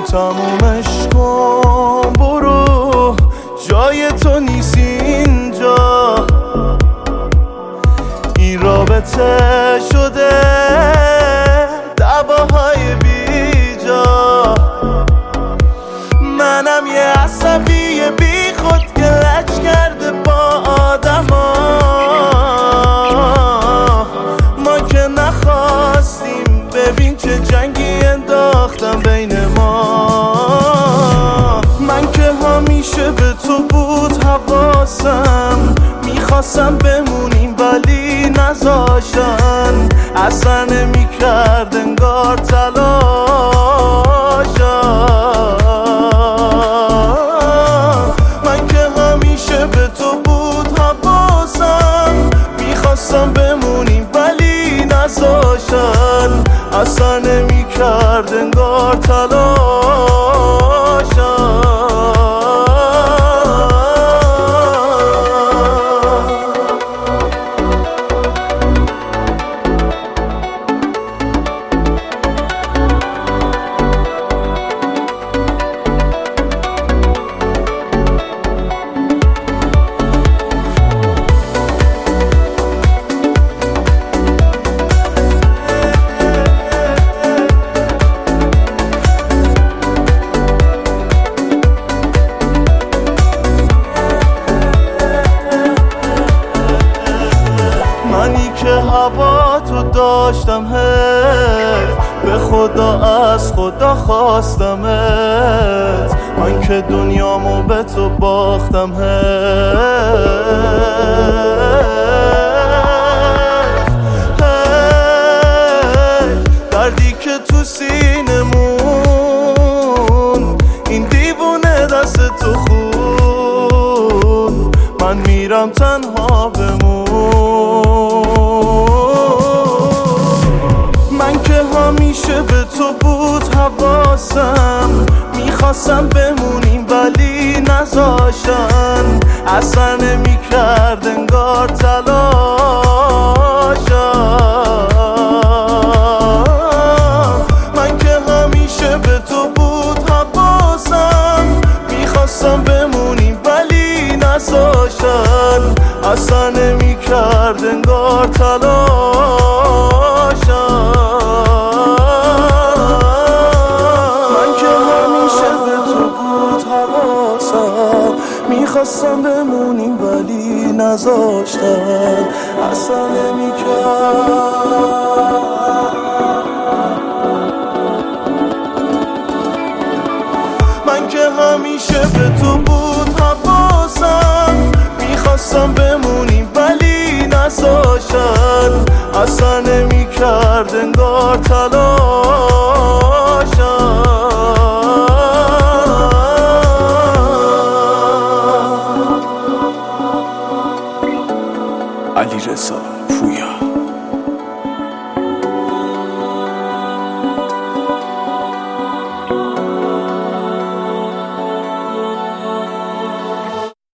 تمومش کن، برو جای تو نیست اینجا. این رابطه شده دعواهای بیجا. منم یه عصبی بی خود که لج کرده با آدما. ما که نخواستیم، ببین چه جنگی انداختم بین ما. من که همیشه به تو بود حواسم، میخواستم بمونیم ولی نذاشتن. اصلا نمیکرد انگار تلاشم. من که همیشه به تو بود حواسم، میخواستم بمونیم ولی نذاشتن. اصلا نمیکرد انگار تلاشم. منی که هوا تو داشتم حیف، به خدا از خدا خواستمت. من که دنیامو به تو باختم حیف. دردی که تو سینمون، این دیوونه دست تو خون. من میرم تنها بمون. من که همیشه به تو بود حواسم، میخواستم بمونیم ولی نذاشتن. اصلا نمیکرد انگار تلاشم. من که همیشه به تو بود حواسم، میخواستم بمونیم ولی نذاشتن. اصلا نمیکرد انگار تلاشم. من که همیشه به تو بود حواسم، میخواستم بمونیم ولی نذاشتن. اصلا نمیکرد. من که همیشه به تو بود حواسم، میخواستم بمونیم ولی نذاشتن. اصلا نمیکرد انگار تلاشم. علیرضا